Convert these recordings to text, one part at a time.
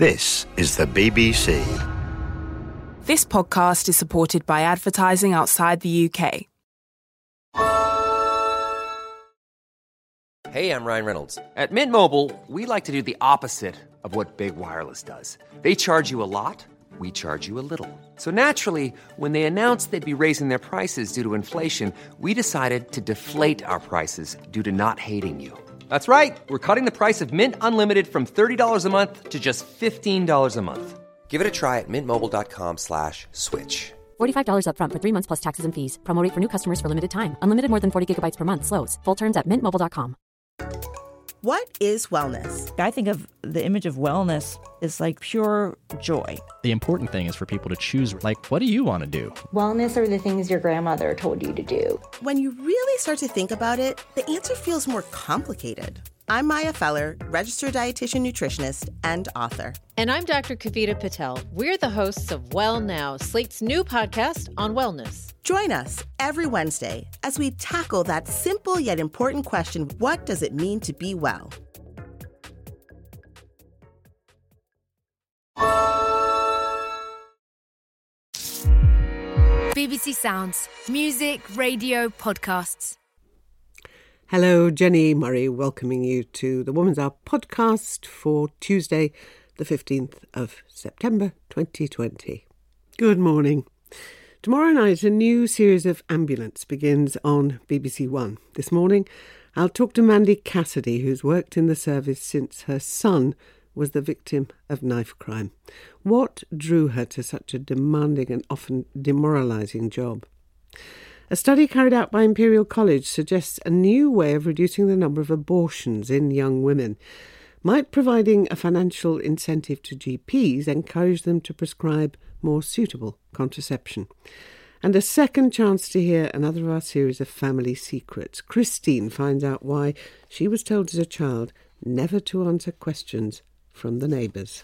This is the BBC. This podcast is supported by advertising outside the UK. Hey, I'm Ryan Reynolds. At Mint Mobile, we like to do the opposite of what Big Wireless does. They charge you a lot, we charge you a little. So naturally, when they announced they'd be raising their prices due to inflation, we decided to deflate our prices due to not hating you. That's right. We're cutting the price of Mint Unlimited from $30 a month to just $15 a month. Give it a try at mintmobile.com/switch. $45 up front for 3 months plus taxes and fees. Promo rate for new customers for limited time. Unlimited more than 40 gigabytes per month. Slows full terms at mintmobile.com. What is wellness? I think of the image of wellness is like pure joy. The important thing is for people to choose, like, what do you want to do? Wellness are the things your grandmother told you to do. When you really start to think about it, the answer feels more complicated. I'm Maya Feller, registered dietitian nutritionist and author. And I'm Dr. Kavita Patel. We're the hosts of Well Now, Slate's new podcast on wellness. Join us every Wednesday as we tackle that simple yet important question, what does it mean to be well? BBC Sounds. Music, radio, podcasts. Hello, Jenny Murray, welcoming you to the Woman's Hour podcast for Tuesday, the 15th of September 2020. Good morning. Tomorrow night, a new series of Ambulance begins on BBC One. This morning, I'll talk to Mandy Cassidy, who's worked in the service since her son was the victim of knife crime. What drew her to such a demanding and often demoralising job? A study carried out by Imperial College suggests a new way of reducing the number of abortions in young women. Might providing a financial incentive to GPs encourage them to prescribe more suitable contraception? And a second chance to hear another of our series of family secrets. Christine finds out why she was told as a child never to answer questions from the neighbours.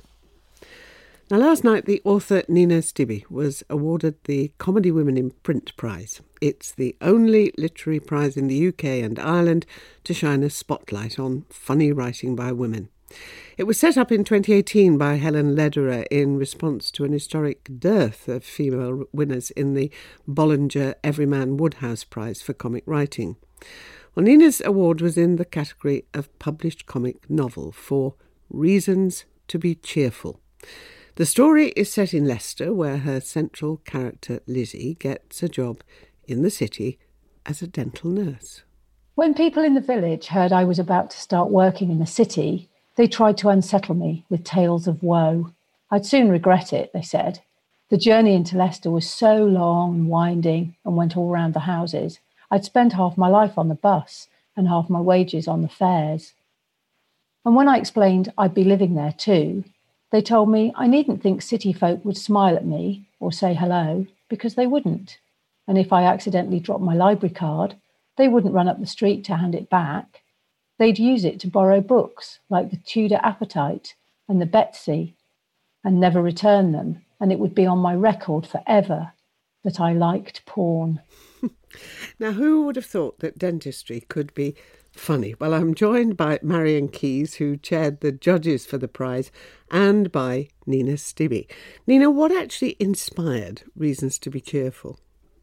Now, last night, the author Nina Stibbe was awarded the Comedy Women in Print Prize. It's the only literary prize in the UK and Ireland to shine a spotlight on funny writing by women. It was set up in 2018 by Helen Lederer in response to an historic dearth of female winners in the Bollinger Everyman Woodhouse Prize for comic writing. Well, Nina's award was in the category of published comic novel for Reasons to be Cheerful. The story is set in Leicester, where her central character, Lizzie, gets a job in the city as a dental nurse. When people in the village heard I was about to start working in the city, they tried to unsettle me with tales of woe. I'd soon regret it, they said. The journey into Leicester was so long and winding and went all round the houses. I'd spent half my life on the bus and half my wages on the fares. And when I explained I'd be living there too, they told me I needn't think city folk would smile at me or say hello, because they wouldn't. And if I accidentally dropped my library card, they wouldn't run up the street to hand it back. They'd use it to borrow books like the Tudor Appetite and the Betsy and never return them. And it would be on my record forever that I liked porn. Now, who would have thought that dentistry could be funny? Well, I'm joined by Marion Keyes, who chaired the judges for the prize, and by Nina Stibbe. Nina, what actually inspired Reasons to be Cheerful?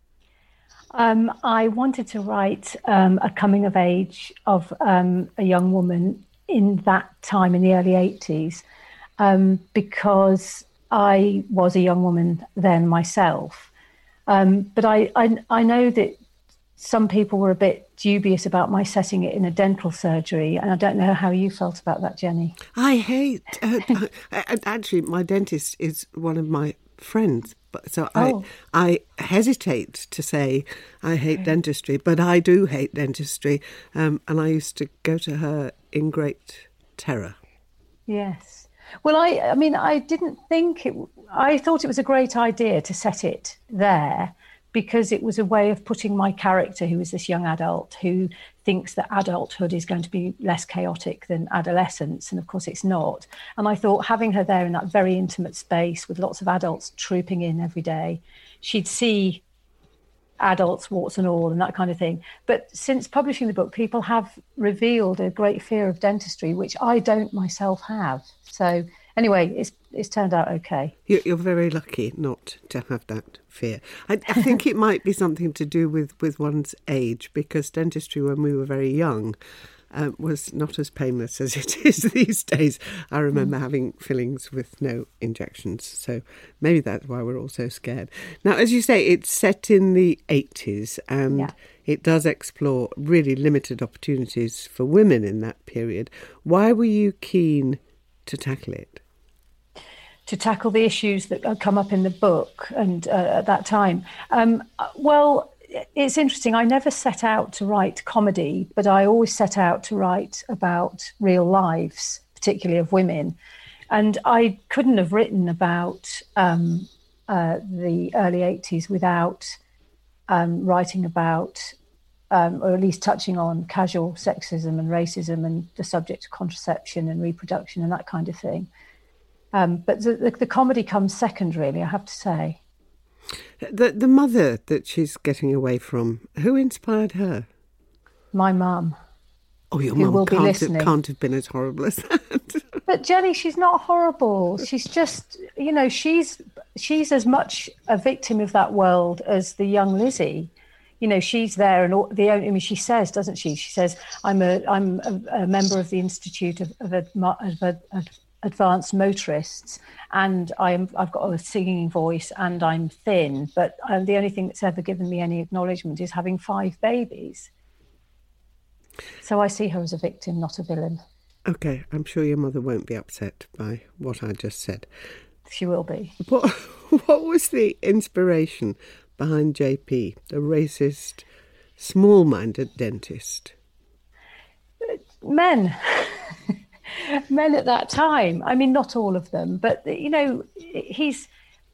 I wanted to write a coming of age of a young woman in that time in the early 80s because I was a young woman then myself. But I know that some people were a bit dubious about my setting it in a dental surgery, and I don't know how you felt about that, Jenny. I hate... actually, my dentist is one of my friends, so I hesitate to say I hate dentistry, but I do hate dentistry, and I used to go to her in great terror. Yes. Well, I mean, I didn't think it... I thought it was a great idea to set it there, because it was a way of putting my character, who is this young adult who thinks that adulthood is going to be less chaotic than adolescence. And of course it's not. And I thought having her there in that very intimate space with lots of adults trooping in every day, she'd see adults, warts and all, and that kind of thing. But since publishing the book, people have revealed a great fear of dentistry, which I don't myself have. So Anyway, it's turned out okay. You're very lucky not to have that fear. I think it might be something to do with one's age, because dentistry when we were very young was not as painless as it is these days. I remember having fillings with no injections, so maybe that's why we're all so scared. Now, as you say, it's set in the 80s, and it does explore really limited opportunities for women in that period. Why were you keen to tackle it? To tackle the issues that come up in the book and at that time? Well, it's interesting. I never set out to write comedy, but I always set out to write about real lives, particularly of women. And I couldn't have written about the early 80s without writing about, or at least touching on casual sexism and racism and the subject of contraception and reproduction and that kind of thing. But the comedy comes second, really, I have to say. The mother that she's getting away from, who inspired her? My mum. Oh, your mum can't have been as horrible as that. But Jenny, she's not horrible. She's just, she's as much a victim of that world as the young Lizzie. She's there, and she says, doesn't she? She says, "I'm a member of the Institute of Advanced Motorists, and I've got a singing voice, and I'm thin, but the only thing that's ever given me any acknowledgement is having 5 babies." So I see her as a victim, not a villain. Okay, I'm sure your mother won't be upset by what I just said. She will be. What was the inspiration behind JP, the racist, small-minded dentist? Men. Men at that time. I mean, not all of them, but he's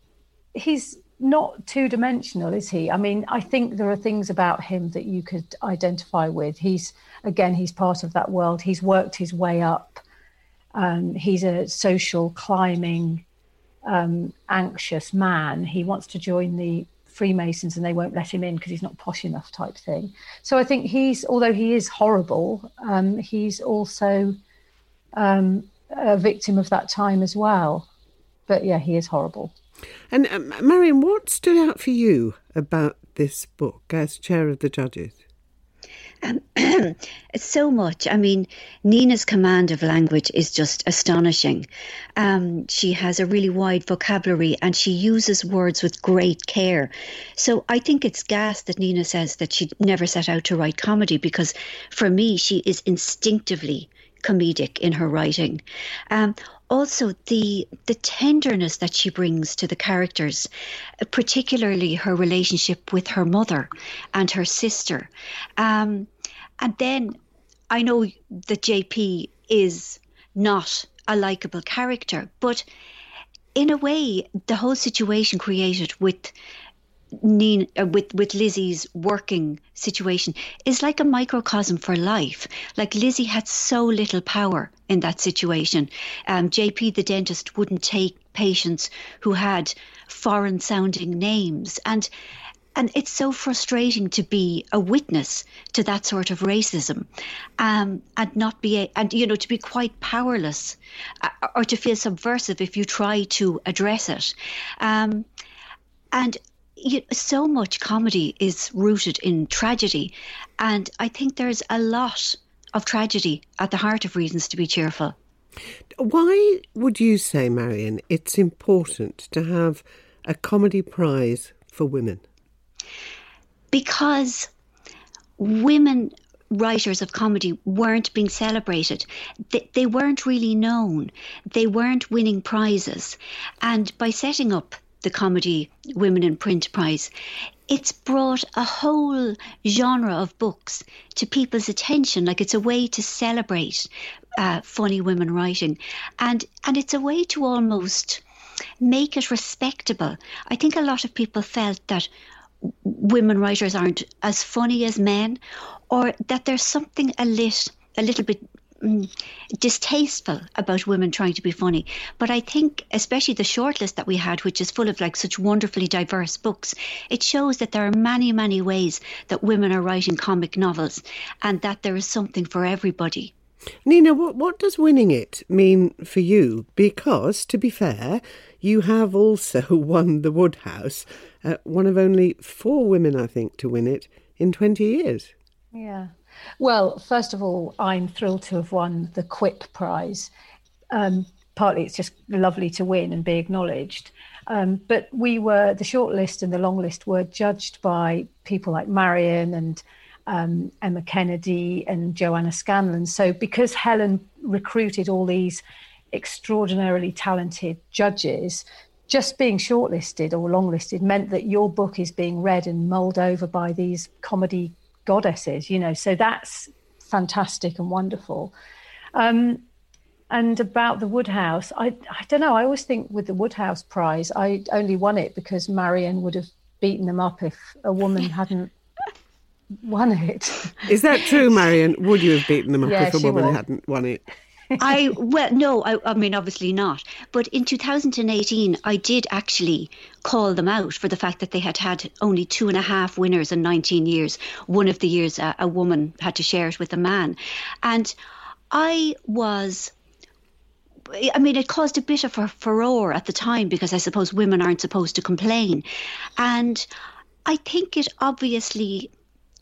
not two-dimensional, is he? I mean, I think there are things about him that you could identify with. He's part of that world. He's worked his way up. He's a social climbing, anxious man. He wants to join the Freemasons and they won't let him in because he's not posh enough, type thing. So I think although he is horrible, he's also a victim of that time as well. But yeah, he is horrible. And Marion, what stood out for you about this book as chair of the judges? So much. I mean, Nina's command of language is just astonishing. She has a really wide vocabulary and she uses words with great care. So I think it's gas that Nina says that she never set out to write comedy, because for me, she is instinctively comedic in her writing. Also, the tenderness that she brings to the characters, particularly her relationship with her mother and her sister. And then I know that JP is not a likeable character, but in a way, the whole situation created with Nina, with Lizzie's working situation is like a microcosm for life. Like, Lizzie had so little power in that situation. JP, the dentist, wouldn't take patients who had foreign sounding names, and it's so frustrating to be a witness to that sort of racism, and not be to be quite powerless, or to feel subversive if you try to address it. And so much comedy is rooted in tragedy, and I think there's a lot of tragedy at the heart of Reasons to be Cheerful. Why would you say, Marion, it's important to have a comedy prize for women? Because women writers of comedy weren't being celebrated. They weren't really known. They weren't winning prizes. And by setting up the Comedy Women in Print Prize, it's brought a whole genre of books to people's attention. Like, it's a way to celebrate funny women writing, and it's a way to almost make it respectable. I think a lot of people felt that women writers aren't as funny as men, or that there's something a little bit distasteful about women trying to be funny. But I think especially the shortlist that we had, which is full of like such wonderfully diverse books, it shows that there are many, many ways that women are writing comic novels, and that there is something for everybody. Nina, what does winning it mean for you? Because, to be fair, you have also won the Woodhouse, one of only 4 women, I think, to win it in 20 years. Yeah. Well, first of all, I'm thrilled to have won the Quip Prize. Partly it's just lovely to win and be acknowledged. But the shortlist and the long list were judged by people like Marion and Emma Kennedy and Joanna Scanlon. So because Helen recruited all these extraordinarily talented judges, just being shortlisted or longlisted meant that your book is being read and mulled over by these comedy goddesses, so that's fantastic and wonderful. And about the Woodhouse, I don't know, I always think with the Woodhouse Prize, I only won it because Marion would have beaten them up if a woman hadn't won it. Is that true, Marion? Would you have beaten them up if a woman hadn't won it? No, I mean, obviously not. But in 2018, I did actually call them out for the fact that they had only 2.5 winners in 19 years. One of the years, a woman had to share it with a man. And it caused a bit of a furore at the time because I suppose women aren't supposed to complain. And I think it obviously...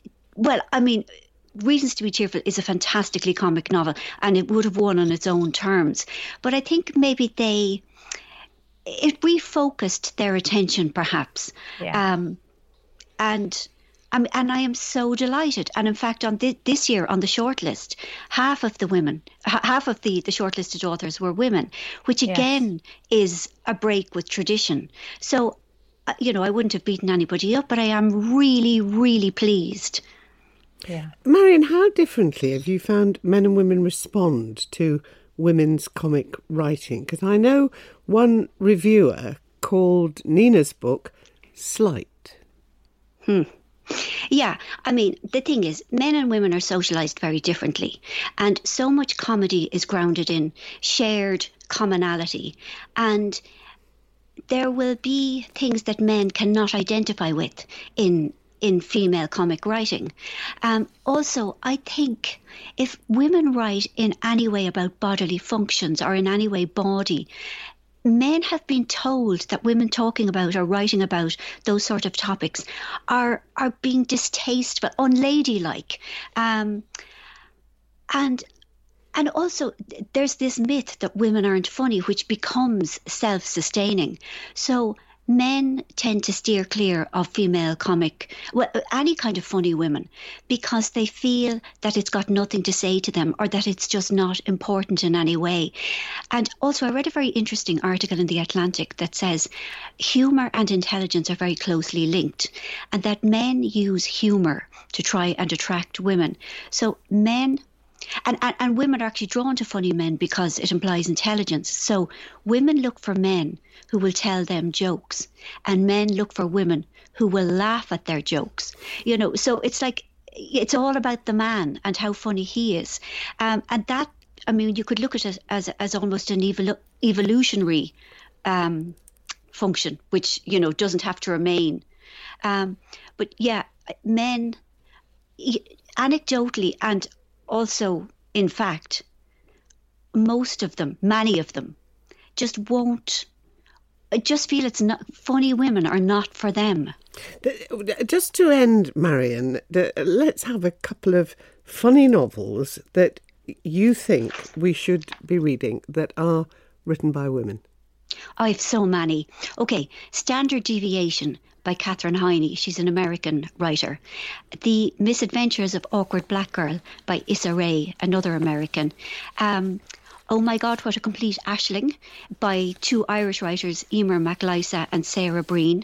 Reasons to be Cheerful is a fantastically comic novel and it would have won on its own terms. But I think maybe it refocused their attention perhaps. Yeah. And I am so delighted. And in fact, on this year on the shortlist, half of the shortlisted authors were women, which again is a break with tradition. So, I wouldn't have beaten anybody up, but I am really, really pleased. Yeah. Marion, how differently have you found men and women respond to women's comic writing? Because I know one reviewer called Nina's book slight. Yeah, the thing is, men and women are socialised very differently. And so much comedy is grounded in shared commonality. And there will be things that men cannot identify with in female comic writing. Also, I think if women write in any way about bodily functions or in any way body, men have been told that women talking about or writing about those sort of topics are being distasteful, unladylike. And also there's this myth that women aren't funny, which becomes self-sustaining. So men tend to steer clear of female comic, any kind of funny women, because they feel that it's got nothing to say to them or that it's just not important in any way. And also I read a very interesting article in The Atlantic that says humour and intelligence are very closely linked and that men use humour to try and attract women. So men... And women are actually drawn to funny men because it implies intelligence. So women look for men who will tell them jokes and men look for women who will laugh at their jokes. So it's like, it's all about the man and how funny he is. And that, you could look at it as almost an evolutionary function, which, doesn't have to remain. But yeah, men, anecdotally and also, in fact, many of them, just feel it's not, funny women are not for them. Just to end, Marion, let's have a couple of funny novels that you think we should be reading that are written by women. I have so many. Okay, Standard Deviation by Katherine Heiny. She's an American writer. The Misadventures of Awkward Black Girl by Issa Rae, another American. Oh My God, What a Complete Aisling by 2 Irish writers, Emer MacLysa and Sarah Breen.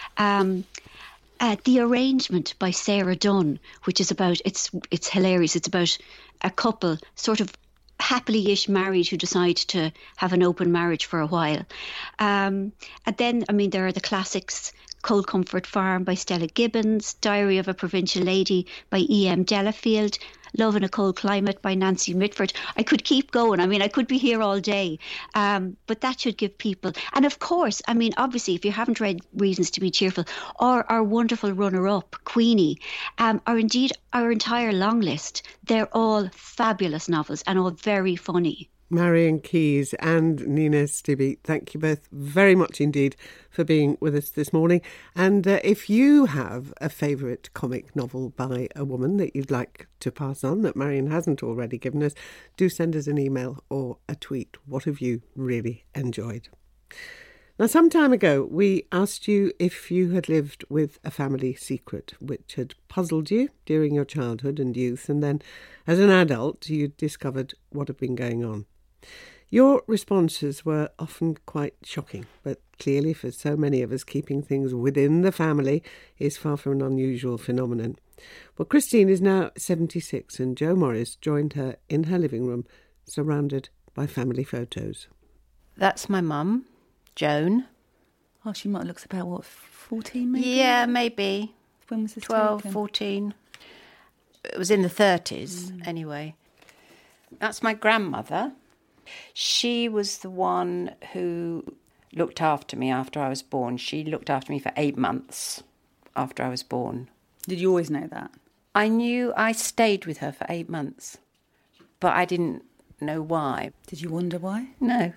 The Arrangement by Sarah Dunn, which is about, it's hilarious. It's about a couple sort of happily-ish married who decide to have an open marriage for a while. And then, there are the classics, Cold Comfort Farm by Stella Gibbons, Diary of a Provincial Lady by E.M. Delafield, Love in a Cold Climate by Nancy Mitford. I could keep going. I mean, I could be here all day. But that should give people... And of course, I mean, obviously, if you haven't read Reasons to be Cheerful, or our wonderful runner-up, Queenie, or indeed our entire long list, they're all fabulous novels and all very funny. Marian Keyes and Nina Stibbe, thank you both very much indeed for being with us this morning. And if you have a favourite comic novel by a woman that you'd like to pass on that Marian hasn't already given us, do send us an email or a tweet. What have you really enjoyed? Now, some time ago, we asked you if you had lived with a family secret which had puzzled you during your childhood and youth, and then as an adult you discovered what had been going on. Your responses were often quite shocking, but clearly for so many of us, keeping things within the family is far from an unusual phenomenon. Well, Christine is now 76 and Joe Morris joined her in her living room, surrounded by family photos. That's my mum, Joan. Oh, she might look about, 14 maybe? Yeah, maybe. When was this 12, taken? 14. It was in the 30s, anyway. That's my grandmother. She was the one who looked after me after I was born. She looked after me for 8 months after I was born. Did you always know that? I knew I stayed with her for 8 months, but I didn't know why. Did you wonder why? No.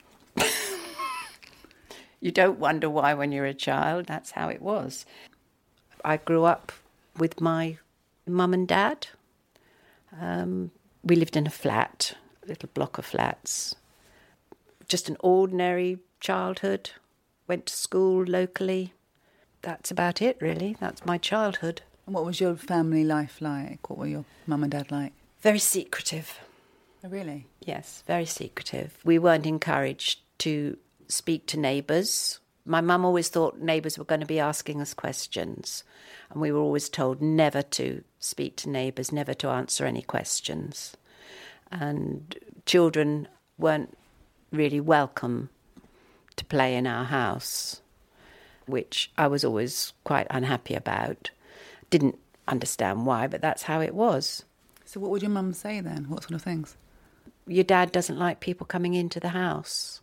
You don't wonder why when you're a child. That's how it was. I grew up with my mum and dad. We lived in a flat, a little block of flats. Just an ordinary childhood. Went to school locally. That's about it, really. That's my childhood. And what was your family life like? What were your mum and dad like? Very secretive. Oh, really? Yes, very secretive. We weren't encouraged to speak to neighbours. My mum always thought neighbours were going to be asking us questions, and we were always told never to speak to neighbours, never to answer any questions. And children weren't really welcome to play in our house, which I was always quite unhappy about. Didn't understand why, but that's how it was. So what would your mum say then? What sort of things? Your dad doesn't like people coming into the house.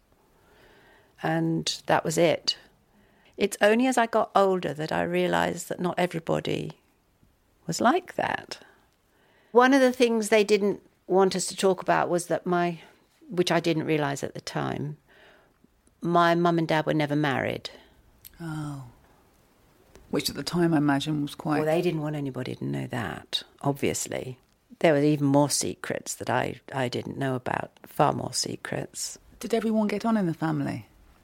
And that was it. It's only as I got older that I realised that not everybody was like that. One of the things they didn't want us to talk about was that which I didn't realise at the time, my mum and dad were never married. Oh. Which at the time I imagine was quite... Well, they didn't want anybody to know that, obviously. There were even more secrets that I didn't know about, far more secrets. Did everyone get on in the family?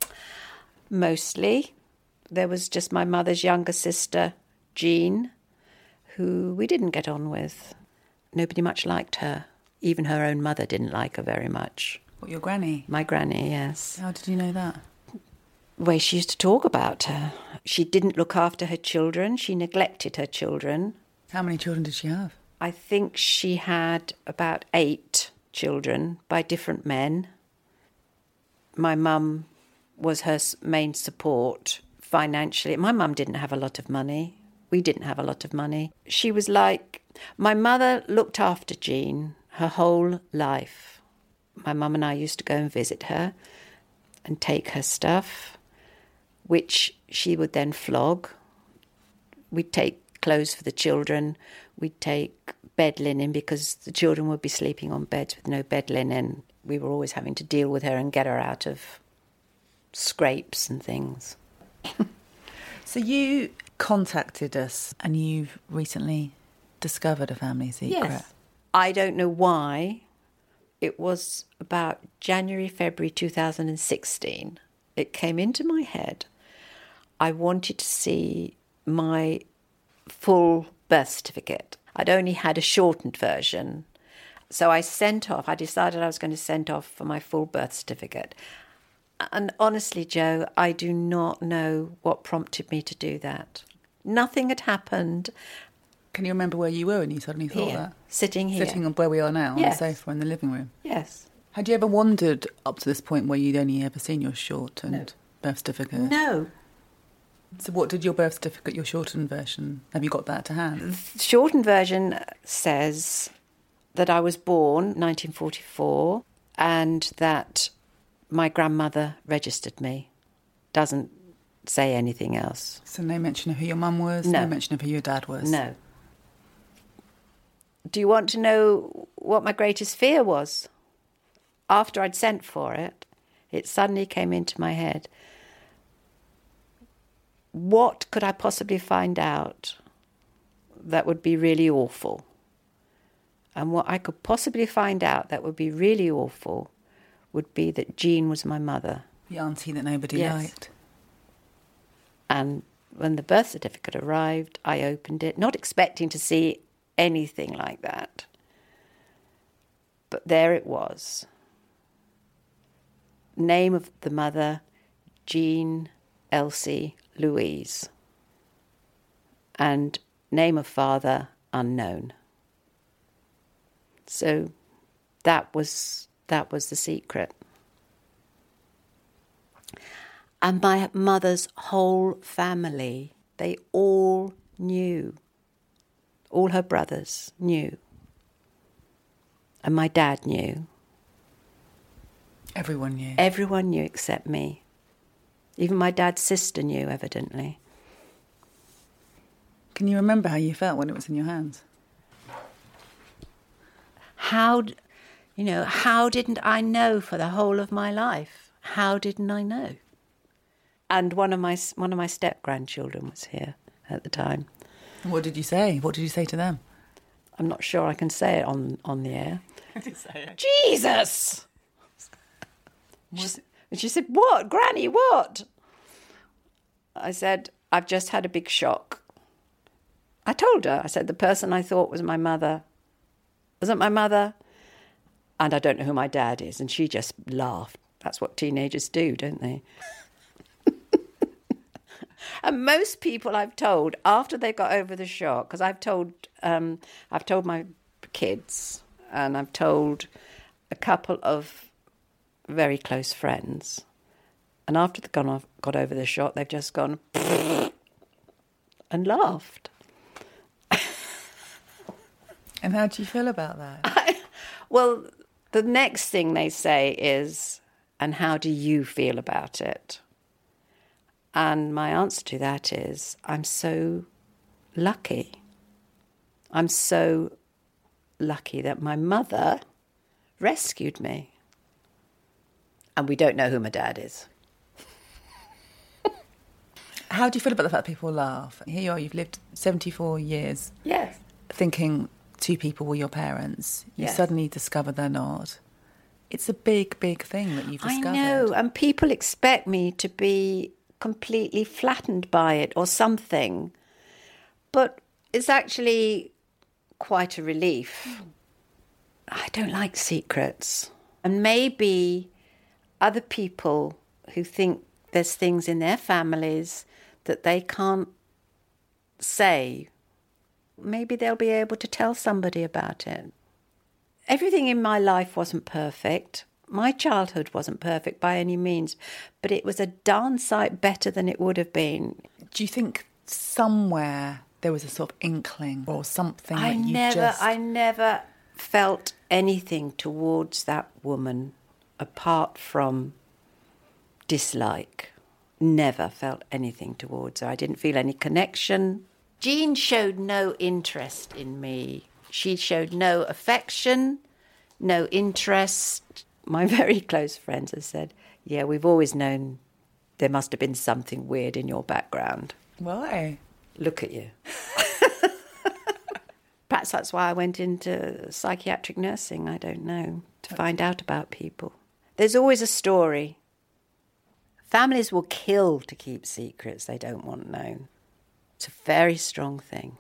Mostly. There was just my mother's younger sister, Jean, who we didn't get on with. Nobody much liked her. Even her own mother didn't like her very much. What, your granny? My granny, yes. How did you know that? The way she used to talk about her. She didn't look after her children. She neglected her children. How many children did she have? I think she had about 8 children by different men. My mum was her main support financially. My mum didn't have a lot of money. We didn't have a lot of money. She was like... My mother looked after Jean her whole life. My mum and I used to go and visit her and take her stuff, which she would then flog. We'd take clothes for the children. We'd take bed linen because the children would be sleeping on beds with no bed linen. We were always having to deal with her and get her out of scrapes and things. So you contacted us and you've recently discovered a family secret. Yes. I don't know why. It was about January, February 2016. It came into my head. I wanted to see my full birth certificate. I'd only had a shortened version. So I decided I was going to send off for my full birth certificate. And honestly, Joe, I do not know what prompted me to do that. Nothing had happened. Can you remember where you were when you suddenly thought here, that? Sitting here. Sitting on where we are now, yes. On the sofa in the living room? Yes. Had you ever wondered up to this point where you'd only ever seen your shortened birth certificate? No. So what did your birth certificate, your shortened version, have you got that to hand? The shortened version says that I was born 1944 and that my grandmother registered me. Doesn't say anything else. So no mention of who your mum was? No. No mention of who your dad was? No. Do you want to know what my greatest fear was? After I'd sent for it, it suddenly came into my head. What could I possibly find out that would be really awful? And what I could possibly find out that would be really awful would be that Jean was my mother. The auntie that nobody liked. And when the birth certificate arrived, I opened it, not expecting to see anything like that. But there it was. Name of the mother, Jean Elsie Louise. And name of father, unknown. So that was the secret. And my mother's whole family, they all knew. All her brothers knew. And my dad knew. Everyone knew? Everyone knew except me. Even my dad's sister knew, evidently. Can you remember how you felt when it was in your hands? How didn't I know for the whole of my life? How didn't I know? And one of my step-grandchildren was here at the time. What did you say? What did you say to them? I'm not sure I can say it on the air. Say it. Jesus! She said, "What, Granny, what?" I said, "I've just had a big shock." I told her, I said, the person I thought was my mother wasn't my mother, and I don't know who my dad is. And she just laughed. That's what teenagers do, don't they? And most people I've told, after they got over the shock, because I've told my kids, and I've told a couple of very close friends, and after they've got over the shock, they've just gone and laughed. And how do you feel about that? Well, the next thing they say is, and how do you feel about it? And my answer to that is, I'm so lucky. I'm so lucky that my mother rescued me. And we don't know who my dad is. How do you feel about the fact that people laugh? Here you are, you've lived 74 years. Yes. Thinking two people were your parents. You Yes. suddenly discover they're not. It's a big, big thing that you've discovered. I know, and people expect me to be completely flattened by it or something. But it's actually quite a relief. I don't like secrets. And maybe other people who think there's things in their families that they can't say, maybe they'll be able to tell somebody about it. Everything in my life wasn't perfect. My childhood wasn't perfect by any means, but it was a darn sight better than it would have been. Do you think somewhere there was a sort of inkling or something I never felt anything towards that woman apart from dislike. Never felt anything towards her. I didn't feel any connection. Jean showed no interest in me. She showed no affection, no interest. My very close friends have said, yeah, we've always known there must have been something weird in your background. Why? Look at you. Perhaps that's why I went into psychiatric nursing, I don't know, to find out about people. There's always a story. Families will kill to keep secrets they don't want known. It's a very strong thing.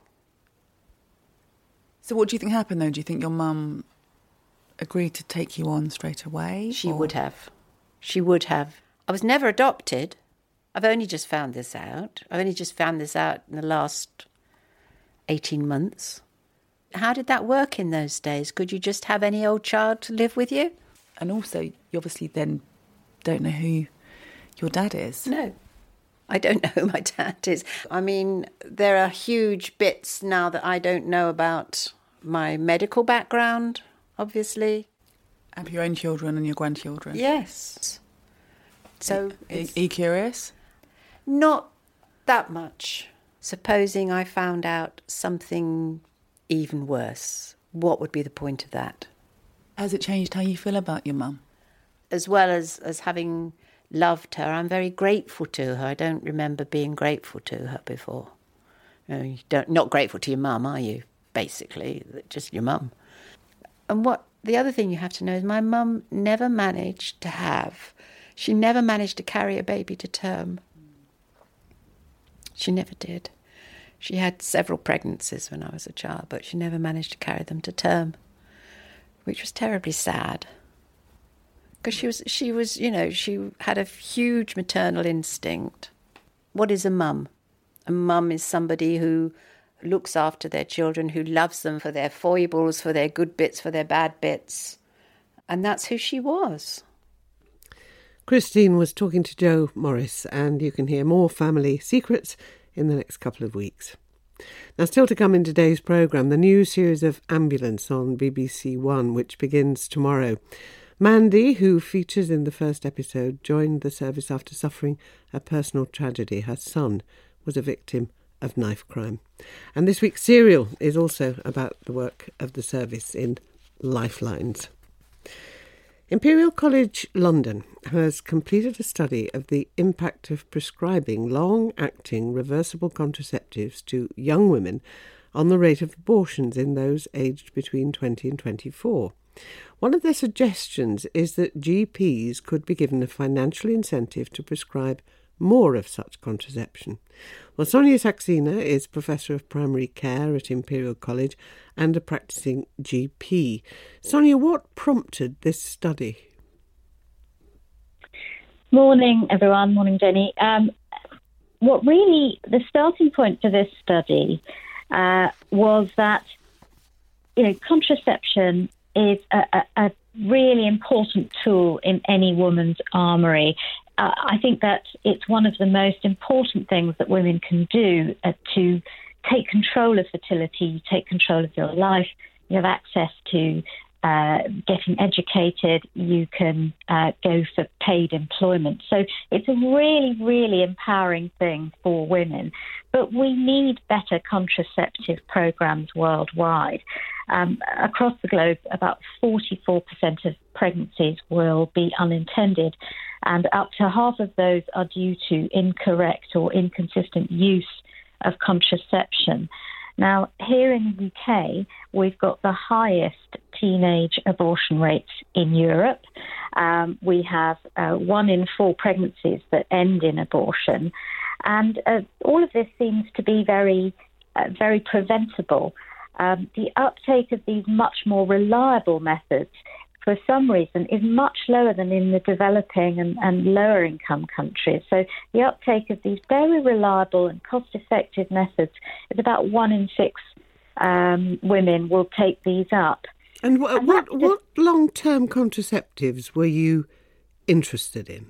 So what do you think happened, though? Do you think your mum agreed to take you on straight away? She would have. She would have. I was never adopted. I've only just found this out. I've only just found this out in the last 18 months. How did that work in those days? Could you just have any old child to live with you? And also, you obviously then don't know who your dad is. No. I don't know who my dad is. I mean, there are huge bits now that I don't know about my medical background, obviously. Have your own children and your grandchildren? Yes. So, are you curious? Not that much. Supposing I found out something even worse, what would be the point of that? Has it changed how you feel about your mum? As well as having loved her, I'm very grateful to her. I don't remember being grateful to her before. You know, not grateful to your mum, are you? Basically, just your mum. And the other thing you have to know is my mum never managed to carry a baby to term. She never did. She had several pregnancies when I was a child, but she never managed to carry them to term, which was terribly sad. Because she was, you know, she had a huge maternal instinct. What is a mum? A mum is somebody who looks after their children, who loves them for their foibles, for their good bits, for their bad bits. And that's who she was. Christine was talking to Joe Morris, and you can hear more family secrets in the next couple of weeks. Now, still to come in today's programme, the new series of Ambulance on BBC One, which begins tomorrow. Mandy, who features in the first episode, joined the service after suffering a personal tragedy. Her son was a victim of knife crime. And this week's serial is also about the work of the service in Lifelines. Imperial College London has completed a study of the impact of prescribing long-acting reversible contraceptives to young women on the rate of abortions in those aged between 20 and 24. One of their suggestions is that GPs could be given a financial incentive to prescribe more of such contraception. Well, Sonia Saxena is Professor of Primary Care at Imperial College and a practising GP. Sonia, what prompted this study? Morning, everyone. Morning, Jenny. The starting point for this study was that, contraception is a really important tool in any woman's armoury. I think that it's one of the most important things that women can do to take control of fertility, you take control of your life, you have access to getting educated, you can go for paid employment. So it's a really, really empowering thing for women. But we need better contraceptive programs worldwide. Across the globe, about 44% of pregnancies will be unintended, and up to half of those are due to incorrect or inconsistent use of contraception. Now, here in the UK, we've got the highest teenage abortion rates in Europe. We have 1 in 4 pregnancies that end in abortion. And all of this seems to be very, very preventable. The uptake of these much more reliable methods, for some reason, is much lower than in the developing and lower income countries. So the uptake of these very reliable and cost-effective methods is about 1 in 6 women will take these up. And what long-term contraceptives were you interested in?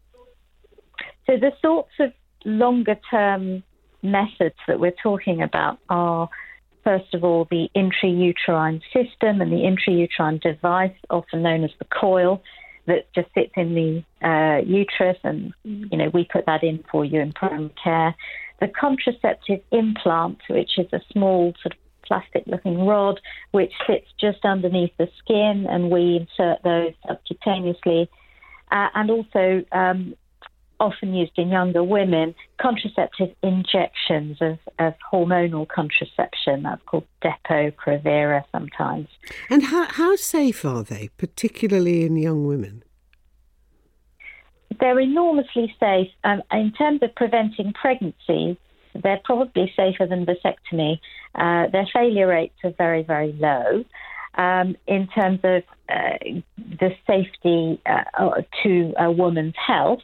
So the sorts of longer-term methods that we're talking about are, first of all, the intrauterine system and the intrauterine device, often known as the coil, that just sits in the uterus, and we put that in for you in primary care. The contraceptive implant, which is a small sort of plastic-looking rod which sits just underneath the skin, and we insert those subcutaneously, and also often used in younger women, contraceptive injections of hormonal contraception. That's called Depo-Provera sometimes. And how safe are they, particularly in young women? They're enormously safe. In terms of preventing pregnancy, they're probably safer than vasectomy. Their failure rates are very, very low. In terms of the safety to a woman's health,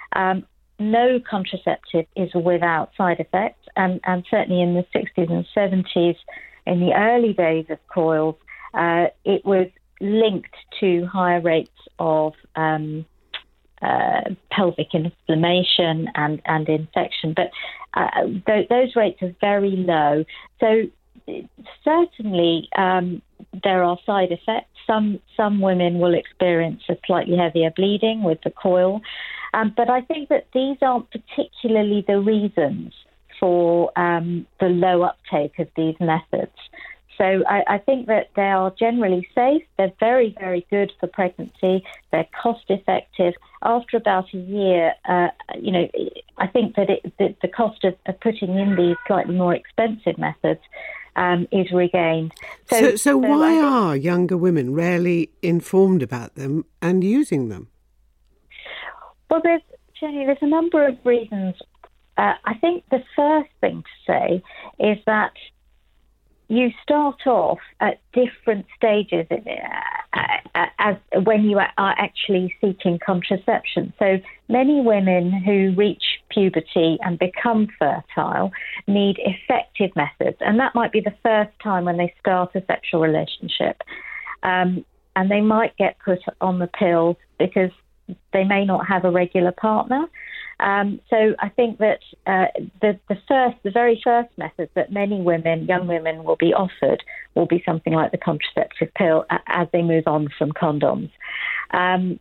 no contraceptive is without side effects, and certainly in the 60s and 70s, in the early days of coils, it was linked to higher rates of pelvic inflammation and infection. But those rates are very low. So certainly there are side effects. Some women will experience a slightly heavier bleeding with the coil. But I think that these aren't particularly the reasons for the low uptake of these methods. So I think that they are generally safe. They're very, very good for pregnancy. They're cost effective. After about a year, I think that the cost of putting in these slightly more expensive methods is regained. So why are younger women rarely informed about them and using them? Well, there's a number of reasons. I think the first thing to say is that you start off at different stages as when you are actually seeking contraception. So many women who reach puberty and become fertile need effective methods, and that might be the first time when they start a sexual relationship. And they might get put on the pill because they may not have a regular partner. So I think that the very first method that many women, young women, will be offered will be something like the contraceptive pill as they move on from condoms. And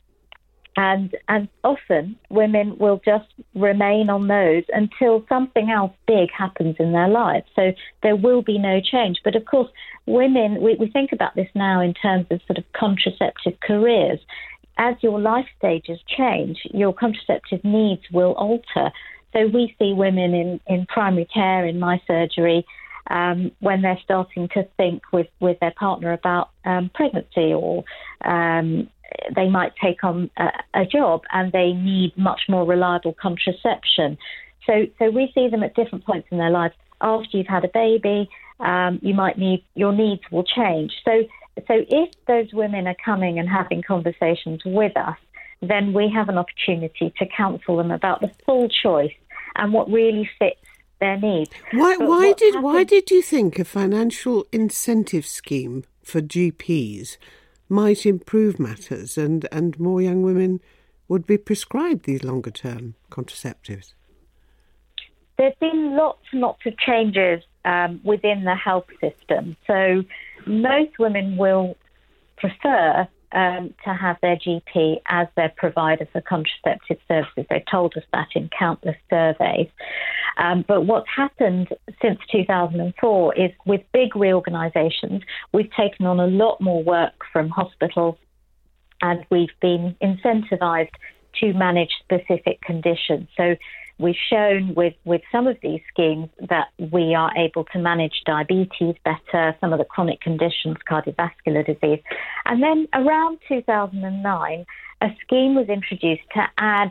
often women will just remain on those until something else big happens in their lives. So there will be no change. But of course, women, we think about this now in terms of sort of contraceptive careers. As your life stages change, your contraceptive needs will alter. So we see women in primary care, in my surgery, when they're starting to think with their partner about pregnancy, or they might take on a job and they need much more reliable contraception. So we see them at different points in their lives. After you've had a baby, your needs will change. So if those women are coming and having conversations with us, then we have an opportunity to counsel them about the full choice and what really fits their needs. Why did you think a financial incentive scheme for GPs might improve matters and more young women would be prescribed these longer-term contraceptives? There's been lots and lots of changes within the health system. So most women will prefer to have their GP as their provider for contraceptive services. They've told us that in countless surveys. But what's happened since 2004 is with big reorganisations, we've taken on a lot more work from hospitals, and we've been incentivised to manage specific conditions. So we've shown with some of these schemes that we are able to manage diabetes better, some of the chronic conditions, cardiovascular disease. And then around 2009, a scheme was introduced to add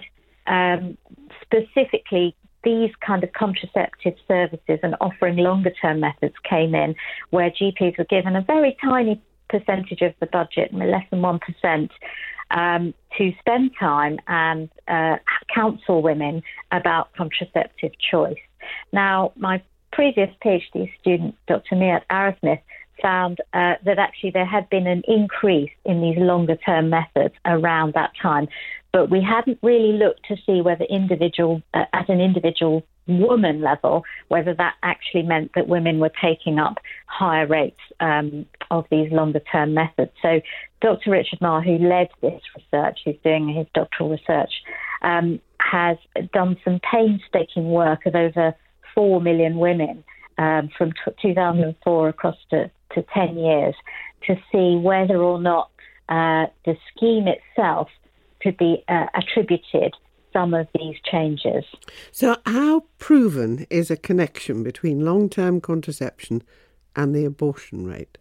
specifically these kind of contraceptive services, and offering longer-term methods came in, where GPs were given a very tiny percentage of the budget, less than 1%, to spend time and counsel women about contraceptive choice. Now, my previous PhD student, Dr. Miat Arasmith, found that actually there had been an increase in these longer-term methods around that time, but we hadn't really looked to see whether at an individual woman level, whether that actually meant that women were taking up higher rates of these longer-term methods. So Dr. Richard Marr, who led this research, who's doing his doctoral research, has done some painstaking work of over 4 million women from 2004 across to 10 years to see whether or not the scheme itself could be attributed some of these changes. So how proven is a connection between long-term contraception and the abortion rate?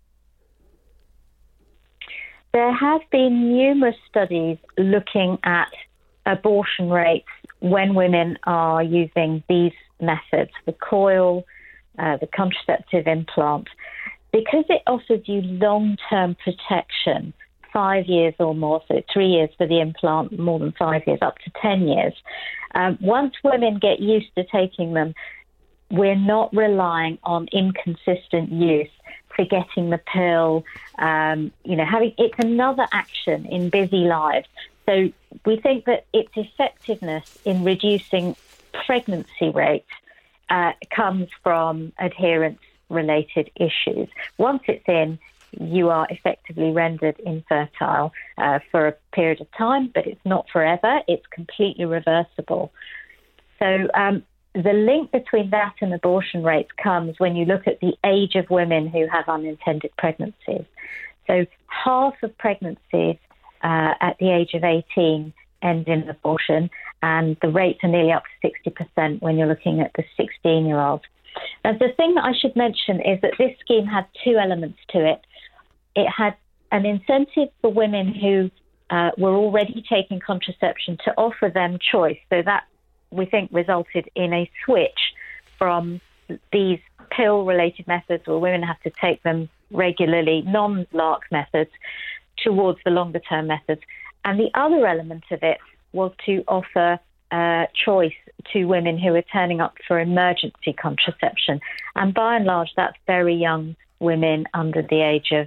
There have been numerous studies looking at abortion rates when women are using these methods, the coil, the contraceptive implant, because it offers you long-term protection, 5 years or more, so 3 years for the implant, more than 5 years, up to 10 years. Once women get used to taking them, we're not relying on inconsistent use, forgetting the pill, it's another action in busy lives. So we think that its effectiveness in reducing pregnancy rates comes from adherence-related issues. Once it's in, you are effectively rendered infertile for a period of time, but it's not forever. It's completely reversible. So the link between that and abortion rates comes when you look at the age of women who have unintended pregnancies. So half of pregnancies at the age of 18 end in abortion, and the rates are nearly up to 60% when you're looking at the 16-year-olds. Now, the thing that I should mention is that this scheme had two elements to it. It had an incentive for women who were already taking contraception to offer them choice. So that, we think, resulted in a switch from these pill-related methods where women have to take them regularly, non-LARC methods, towards the longer-term methods. And the other element of it was to offer choice to women who are turning up for emergency contraception. And by and large, that's very young women under the age of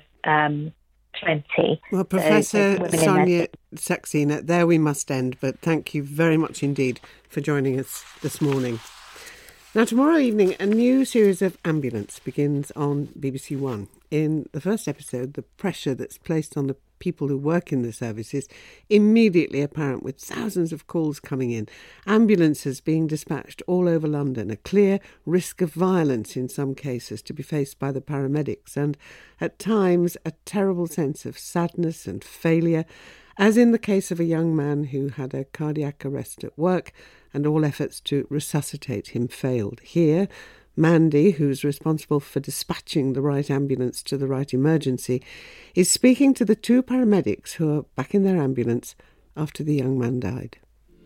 20. Well, Professor Sonia Saxena, there we must end, but thank you very much indeed for joining us this morning. Now, tomorrow evening, a new series of Ambulance begins on BBC One. In the first episode, the pressure that's placed on the people who work in the service is immediately apparent, with thousands of calls coming in, ambulances being dispatched all over London, a clear risk of violence in some cases to be faced by the paramedics, and at times a terrible sense of sadness and failure, as in the case of a young man who had a cardiac arrest at work and all efforts to resuscitate him failed. Here, Mandy, who's responsible for dispatching the right ambulance to the right emergency, is speaking to the two paramedics who are back in their ambulance after the young man died.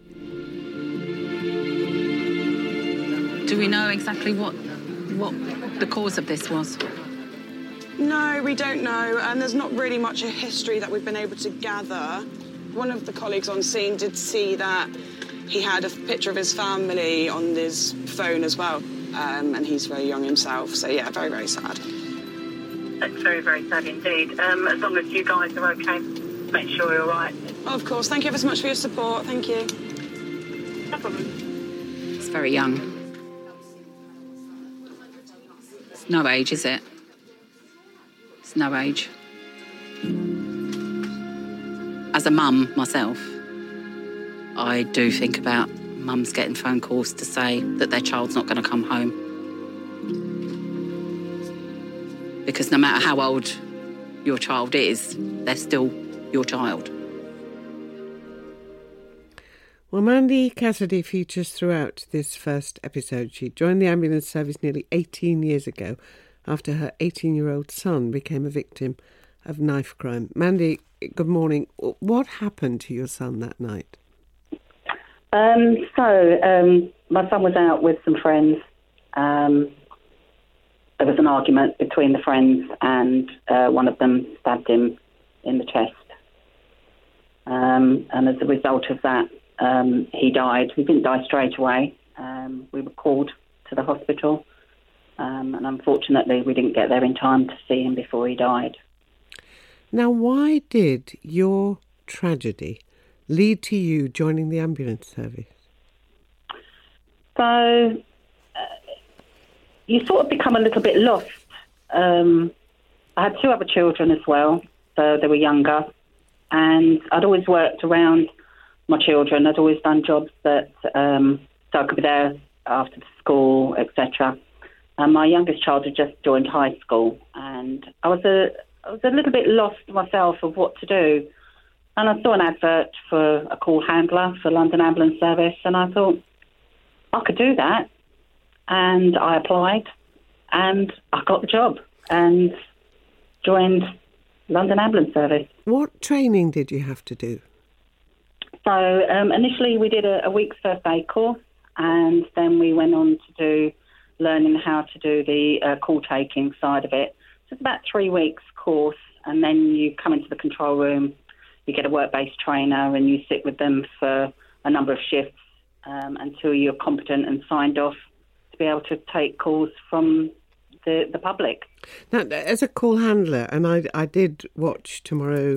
Do we know exactly what the cause of this was? No, we don't know, and there's not really much a history that we've been able to gather. One of the colleagues on scene did see that he had a picture of his family on his phone as well. And he's very young himself, so yeah, very, very sad. That's very, very sad indeed. As long as you guys are okay, make sure you're all right. Oh, of course, thank you ever so much for your support, thank you. No problem. It's very young. It's no age, is it? It's no age. As a mum myself, I do think about mums getting phone calls to say that their child's not going to come home. Because no matter how old your child is, they're still your child. Well, Mandy Cassidy features throughout this first episode. She joined the ambulance service nearly 18 years ago after her 18-year-old son became a victim of knife crime. Mandy, good morning. What happened to your son that night? My son was out with some friends. There was an argument between the friends, and one of them stabbed him in the chest. And as a result of that, he died. He didn't die straight away. We were called to the hospital, and unfortunately we didn't get there in time to see him before he died. Now, why did your tragedy lead to you joining the ambulance service? So you sort of become a little bit lost. I had two other children as well, so they were younger, and I'd always worked around my children. I'd always done jobs that so I could be there after school, etc. And my youngest child had just joined high school, and I was a little bit lost myself of what to do. And I saw an advert for a call handler for London Ambulance Service, and I thought I could do that. And I applied, and I got the job and joined London Ambulance Service. What training did you have to do? So initially we did a week's first aid course, and then we went on to do learning how to do the call-taking side of it. So it's about 3 weeks course, and then you come into the control room. You get a work-based trainer and you sit with them for a number of shifts until you're competent and signed off to be able to take calls from the public. Now, as a call handler, and I did watch Tomorrow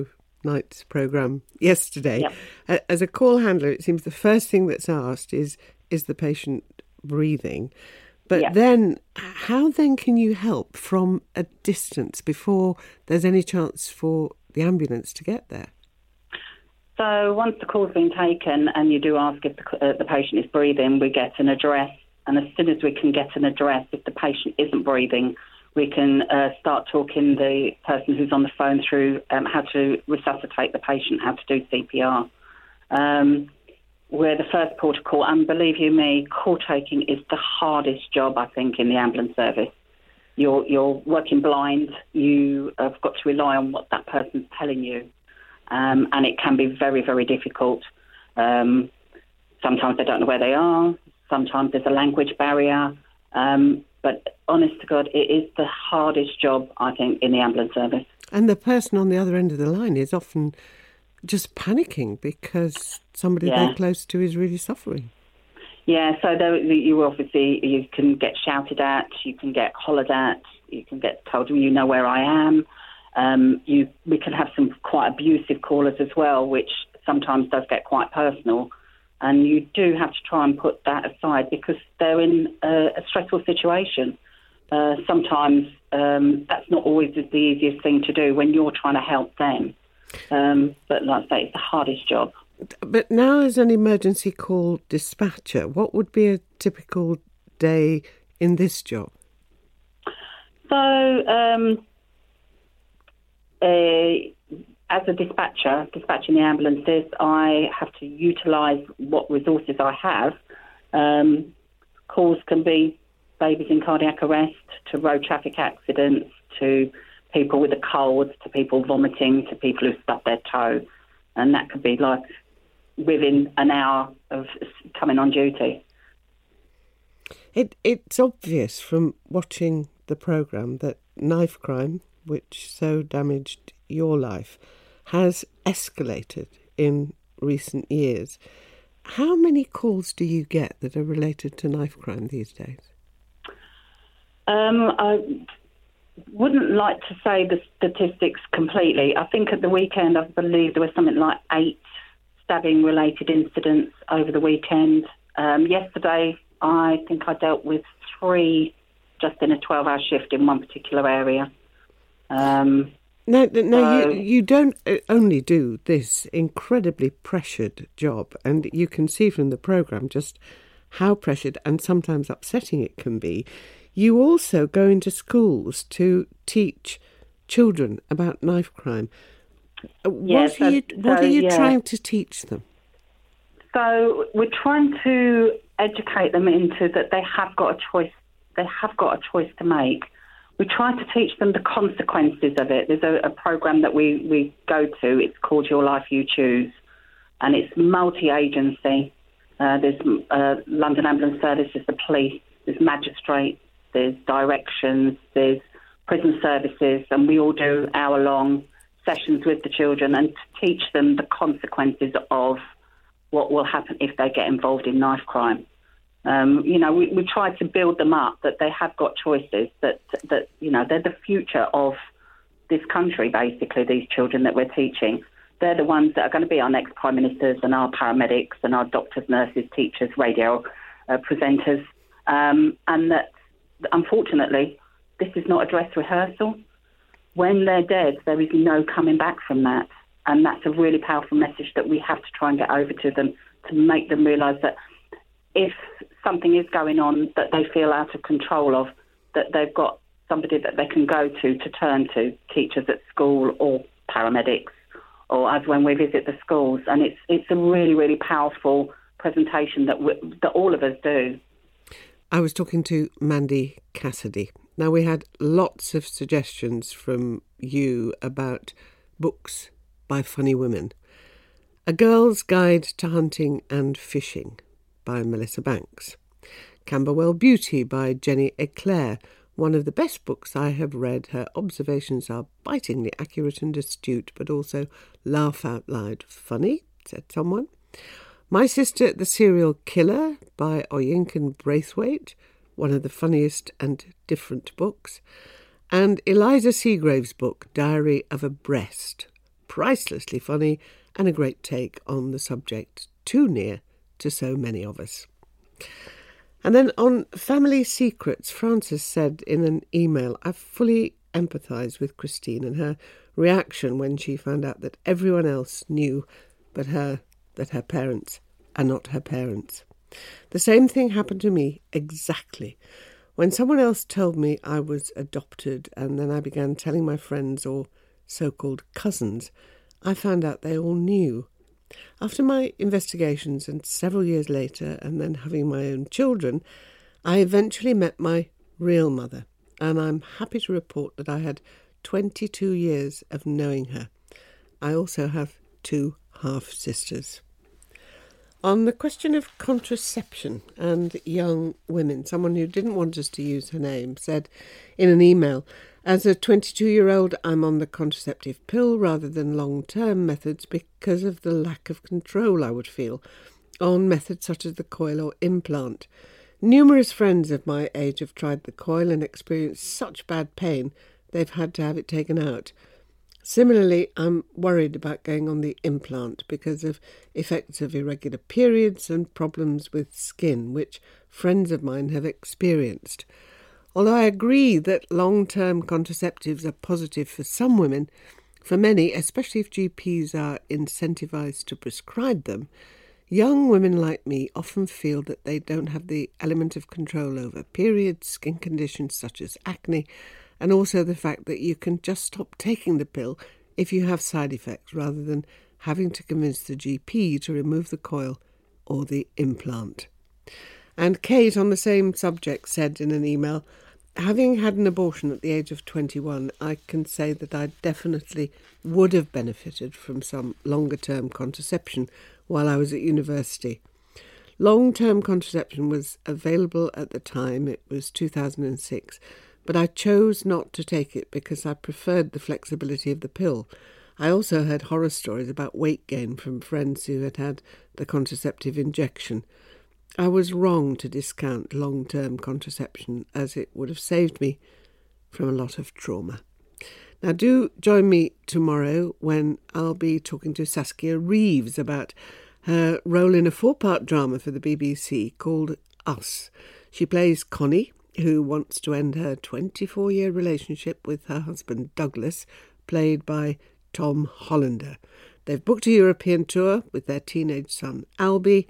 night's programme yesterday. Yep. As a call handler, it seems the first thing that's asked is the patient breathing? But then, how then can you help from a distance before there's any chance for the ambulance to get there? So once the call's been taken and you do ask if the patient is breathing, we get an address. And as soon as we can get an address, if the patient isn't breathing, we can start talking the person who's on the phone through how to resuscitate the patient, how to do CPR. We're the first port of call, and believe you me, call taking is the hardest job, I think, in the ambulance service. You're working blind. You have got to rely on what that person's telling you, and it can be very, very difficult. Sometimes they don't know where they are. Sometimes there's a language barrier. But honest to God, it is the hardest job, I think, in the ambulance service. And the person on the other end of the line is often just panicking because somebody they're close to is really suffering. Yeah, so you can get shouted at, you can get hollered at, you can get told, you know where I am. We can have some quite abusive callers as well, which sometimes does get quite personal. And you do have to try and put that aside because they're in a stressful situation. Sometimes that's not always the easiest thing to do when you're trying to help them. But like I say, it's the hardest job. But now as an emergency call dispatcher, what would be a typical day in this job? So as a dispatcher, dispatching the ambulances, I have to utilise what resources I have. Calls can be babies in cardiac arrest, to road traffic accidents, to people with a cold, to people vomiting, to people who stubbed their toe. And that could be like within an hour of coming on duty. It's obvious from watching the programme that knife crime, which so damaged your life, has escalated in recent years. How many calls do you get that are related to knife crime these days? I wouldn't like to say the statistics completely. I think at the weekend, I believe there was something like 8 stabbing-related incidents over the weekend. Yesterday, I think I dealt with 3 just in a 12-hour shift in one particular area. You don't only do this incredibly pressured job, and you can see from the programme just how pressured and sometimes upsetting it can be. You also go into schools to teach children about knife crime. What are you trying to teach them? So we're trying to educate them into that they have got a choice. They have got a choice to make. We try to teach them the consequences of it. There's a programme that we go to. It's called Your Life You Choose, and it's multi-agency. There's London Ambulance Service, there's the police, there's magistrates, there's directions, there's prison services, and we all do hour-long sessions with the children and to teach them the consequences of what will happen if they get involved in knife crime. We try to build them up that they have got choices, that they're the future of this country, basically, these children that we're teaching. They're the ones that are going to be our next prime ministers and our paramedics and our doctors, nurses, teachers, radio presenters. And that, unfortunately, this is not a dress rehearsal. When they're dead, there is no coming back from that. And that's a really powerful message that we have to try and get over to them to make them realise that if something is going on that they feel out of control of, that they've got somebody that they can go to turn to, teachers at school or paramedics, or as when we visit the schools. And it's a really, really powerful presentation that all of us do. I was talking to Mandy Cassidy. Now, we had lots of suggestions from you about books by funny women. A Girl's Guide to Hunting and Fishing by Melissa Banks. Camberwell Beauty by Jenny Eclair, one of the best books I have read. Her observations are bitingly accurate and astute, but also laugh out loud funny, said someone. My Sister the Serial Killer by Oyinkan Braithwaite, one of the funniest and different books. And Eliza Seagrave's book, Diary of a Breast, pricelessly funny and a great take on the subject too near to so many of us. And then on family secrets, Frances said in an email, I fully empathise with Christine and her reaction when she found out that everyone else knew but her that her parents are not her parents. The same thing happened to me exactly. When someone else told me I was adopted and then I began telling my friends or so-called cousins, I found out they all knew. After my investigations and several years later, and then having my own children, I eventually met my real mother, and I'm happy to report that I had 22 years of knowing her. I also have 2 half-sisters. On the question of contraception and young women, someone who didn't want us to use her name said in an email, as a 22-year-old, I'm on the contraceptive pill rather than long-term methods because of the lack of control I would feel on methods such as the coil or implant. Numerous friends of my age have tried the coil and experienced such bad pain they've had to have it taken out. Similarly, I'm worried about going on the implant because of effects of irregular periods and problems with skin, which friends of mine have experienced. Although I agree that long-term contraceptives are positive for some women, for many, especially if GPs are incentivised to prescribe them, young women like me often feel that they don't have the element of control over periods, skin conditions such as acne, and also the fact that you can just stop taking the pill if you have side effects rather than having to convince the GP to remove the coil or the implant. And Kate, on the same subject, said in an email, having had an abortion at the age of 21, I can say that I definitely would have benefited from some longer-term contraception while I was at university. Long-term contraception was available at the time, it was 2006, but I chose not to take it because I preferred the flexibility of the pill. I also heard horror stories about weight gain from friends who had had the contraceptive injection. I was wrong to discount long-term contraception as it would have saved me from a lot of trauma. Now do join me tomorrow when I'll be talking to Saskia Reeves about her role in a 4-part drama for the BBC called Us. She plays Connie, who wants to end her 24-year relationship with her husband Douglas, played by Tom Hollander. They've booked a European tour with their teenage son Albie.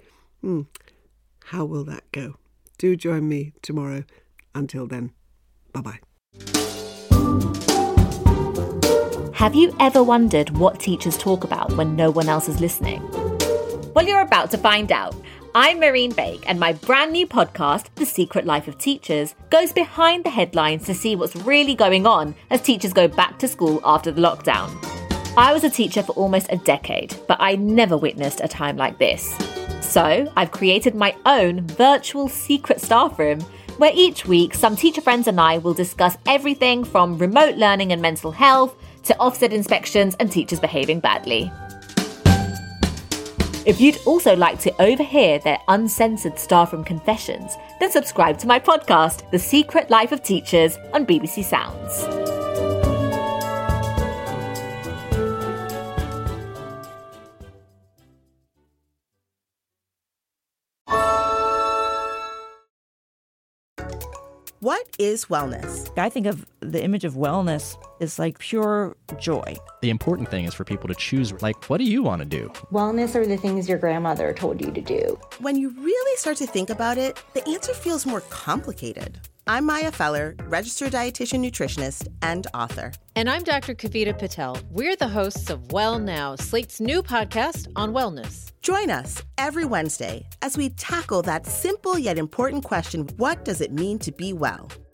How will that go? Do join me tomorrow. Until then, bye-bye. Have you ever wondered what teachers talk about when no one else is listening? Well, you're about to find out. I'm Maureen Bake, and my brand new podcast, The Secret Life of Teachers, goes behind the headlines to see what's really going on as teachers go back to school after the lockdown. I was a teacher for almost a decade, but I never witnessed a time like this. So I've created my own virtual secret staff room where each week some teacher friends and I will discuss everything from remote learning and mental health to Ofsted inspections and teachers behaving badly. If you'd also like to overhear their uncensored staff room confessions, then subscribe to my podcast, The Secret Life of Teachers, on BBC Sounds. What is wellness? I think of the image of wellness as like pure joy. The important thing is for people to choose, like, what do you want to do? Wellness are the things your grandmother told you to do. When you really start to think about it, the answer feels more complicated. I'm Maya Feller, registered dietitian nutritionist and author. And I'm Dr. Kavita Patel. We're the hosts of Well Now, Slate's new podcast on wellness. Join us every Wednesday as we tackle that simple yet important question, what does it mean to be well?